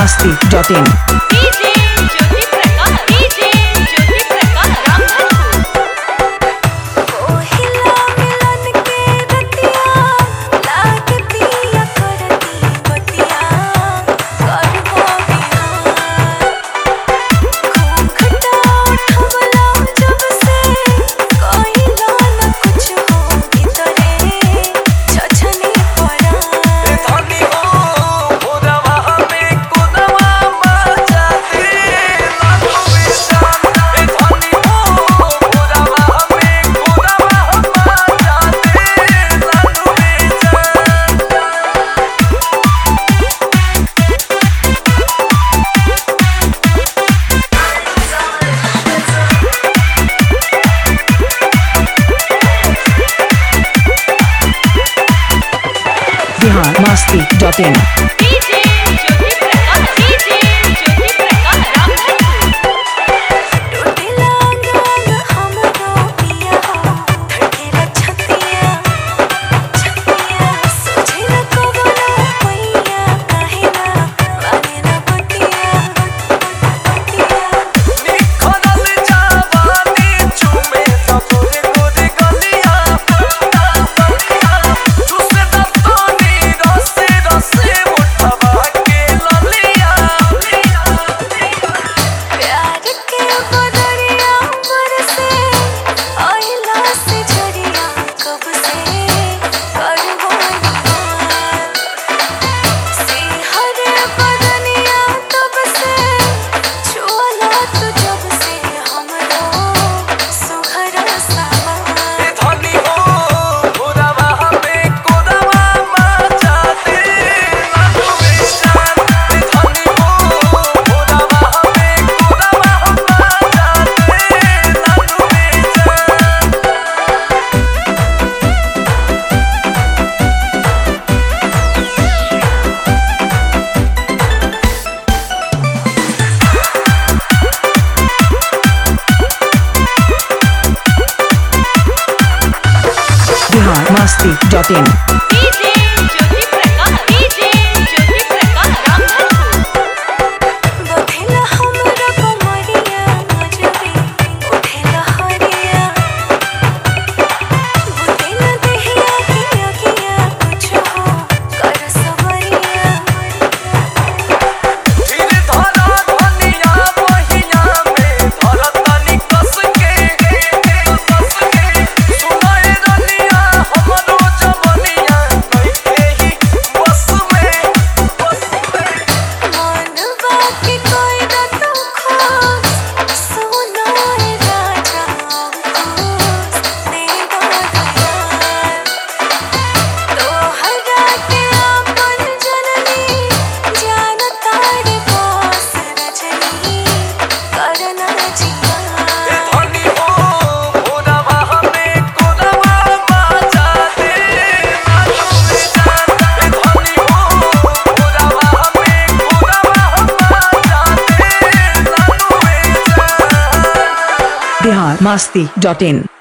biharmasti.in DJ Jyoti Prakash DJ Jyoti Prakash Ramdhanpur ओहिला मिलन के रतिया लागतिया करती बतिया करबो बिहार घूंघटा उठवला जब से कहिला न कुछ हो भीतरे छछनी पड़ा धनी हो भोरवा में कोदवा मचा दे लागो बेजान धनी हो भोरवा में कोदवा मचा दे लागो biharmasti.in DJ Jyoti Prakash DJ Jyoti Prakash Ramdhanpur टूटेला गाल हमरो पिया हो धड़केला छतिया छतिया सोचे न कबनो पैया काहे ना माने न बतिया बतिया निखरल जवानी चुमे तोरे गोरे गलिया चुसे दतनी रसे रसे उठवा के ललिया प्यार के बदरिया बरसे आइला से झरिया कब से करबो निहार सिहर बदनिया तब से छुअला तू जब से हमरो सुघर सामान धनी हो भोरवा में कोदवा मचा दे लागो बेजान धनी हो भोरवा में कोदवा मचा दे लागो biharmasti.in DJ Jyoti Prakash DJ Jyoti Prakash Ramdhanpur बथेला हमरा कमरिया नजरे उठेला हरिया बुतेला देहिया के अगिया कुछ हो कर सवरिया धीर धरा धनिया बहिया में धरतनी कस के सुनाए रनिया हमरो जवनिया नइखे ही बस में मनवा के कोई न तो खोस सुनाए राजा अंकुश दे दो दयाल तोहरा के अपन जननी जानता रे पास रजनी करना जिया धनी हो भोरवा में कोदवा मचा दे लागो बेजान धनी हो भोरवा में कोदवा मचा दे लागो बेजान biharmasti.in